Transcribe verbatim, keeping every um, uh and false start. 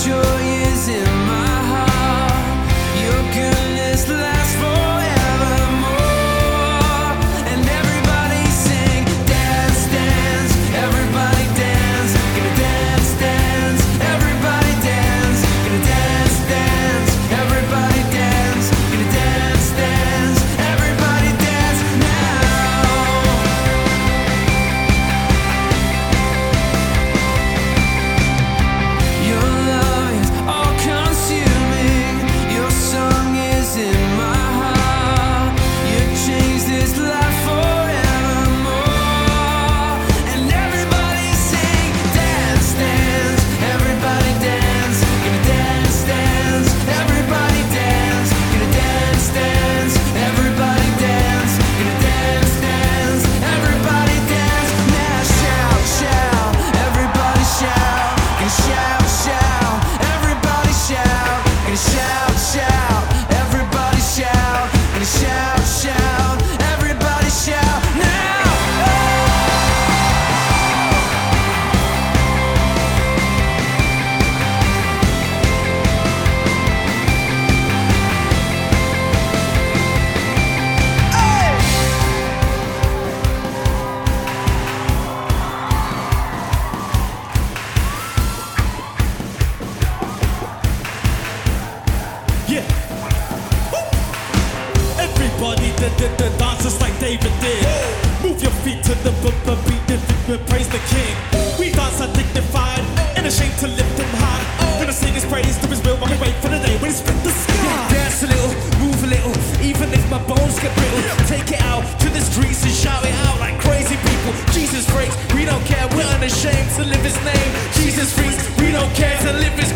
joy is in my heart. Your goodness lasts forevermore. And everybody sing, dance, dance. Everybody dance, gonna dance, dance. Everybody dance, gonna dance, dance. Everybody dance, gonna dance, dance. Everybody dance now. Your love is all consuming. Your song is in my heart. You changed this life forevermore. And everybody sing, dance, dance. Everybody dance, gonna dance, dance. Everybody dance, gonna dance, dance. Everybody dance, gonna dance, dance. Everybody dance now. Shout, shout. Everybody shout, gonna shout, shout. Everybody shout, gonna shout, shout. Everybody shout, gonna shout, shout. Everybody shout now. Yeah. Woo. Everybody da, da, da, dance just like David did. Move your feet to the b- b- beat and and praise the King. We dance undignified and ashamed to lift him high. Gonna sing his praise to his will while we wait for the day when he split the sky. Dance a little, move a little, even if my bones get brittle. Take it out to the streets and shout it out like crazy people. Jesus freaks, we don't care, we're unashamed to live his name. Jesus freaks, we don't care to live his